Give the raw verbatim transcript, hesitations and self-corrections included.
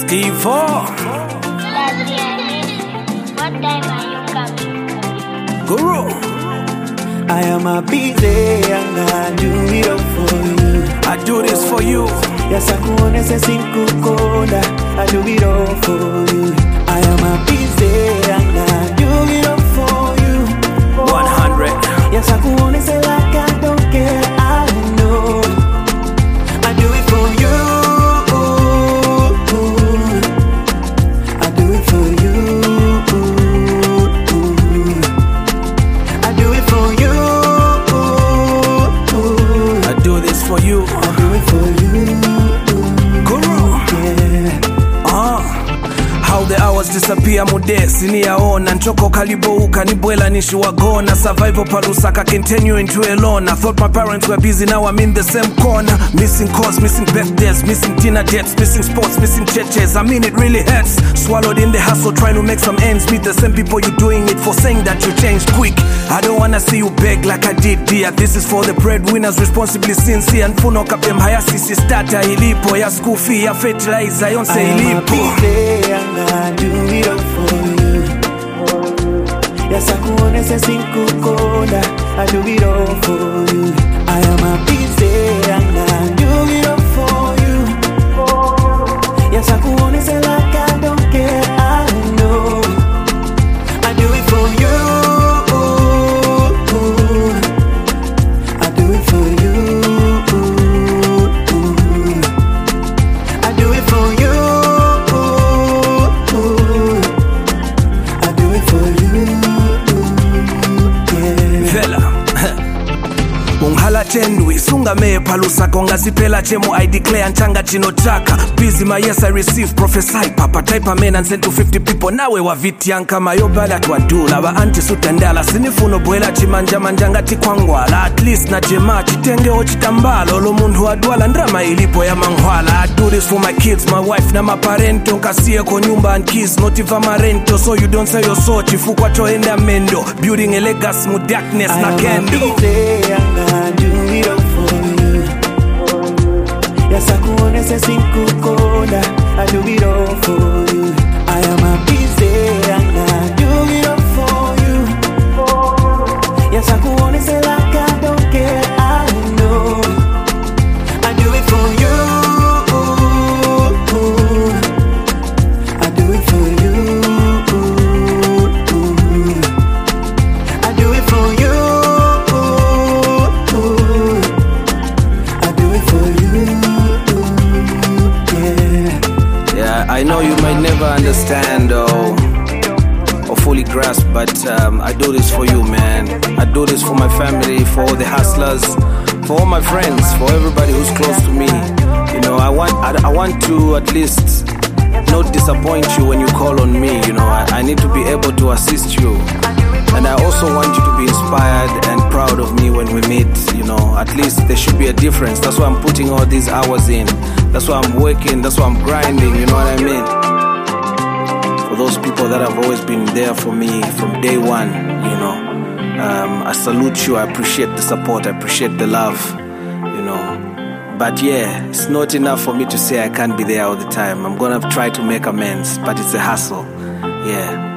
Steve four. What time are you coming? Guru. I am a busy and I do it all for you. I do this for you. Yes, I kuone se sinkukonda. I do it all for you. I am a busy and I do it all for you. One hundred. Yes, I kuone se like I don't care. I know I do it for you. I do it for you. I do it for you. I do this for you. I do it for you. Guru. Yeah. Uh, how the hours disappear mude siniyaona nchoko kalibouka nibwela nishiwagona survival palusaka continuing to alone. I thought my parents were busy, now I'm in the same corner. Missing calls, missing birthdays, missing dinner dates, missing sports, missing churches. I mean it really hurts. Swallowed in the hustle trying to make some ends meet. The same people you doing it for saying that you changed quick. I don't wanna see you beg like I did dear. This is for the breadwinners responsibly sincere. And funo kapem haya sisi starter ilipo. Ya school fee, ya fertilizer, yonse I am a ilipo. busy and I do it all for you. Yes, I kuone se sinkukonda. I do it all for you. I am a busy and I do it all for you. Yes, I kuone se like I don't care. I know I do it for you. I do it for you. I do it for you. I do it for you. Yeah. Vela unghala chendwi sungame palusa konga zipela chemo I declare nchanga chino chaka busy my yes I receive prophesy papa type amen and send to fifty people nawe waviti yanka mayobala twadula ba anti sutandala sinifuno bwela chimanja manjanga tikwangwala at least na jema chitenge ochitambalo lo mundu wadwala ndrama ilipo ya mangwala. I do this for my kids, my wife na my parento nkasiye ko nyumba and kids not even marento so you don't sell your soul chifukwa toenda mendo building a legacy mu darkness I na am kendo. a busy and I do it all for you. Yes, I kuone se sinkukonda. I do it all for you. I am a busy and I do it all for you. Yes, I kuone se like I don't care. I know I do it for you. I do it for you. I do it for you. I do it for you. Yeah. Yeah, I know you might never understand or, or fully grasp, but um, I do this for you, man. I do this for my family, for all the hustlers, for all my friends, for everybody who's close to me. You know, I want I, I want to at least not disappoint you when you call on me. You know, I, I need to be able to assist you. And I also want you to be inspired and proud of me when we meet. You know, at least there should be a difference. That's why I'm putting all these hours in. That's why I'm working. That's why I'm grinding. You know what I mean? For those people that have always been there for me from day one, you know, um, I salute you. I appreciate the support. I appreciate the love, you know. But yeah, it's not enough for me to say I can't be there all the time. I'm gonna try to make amends, but it's a hustle. Yeah.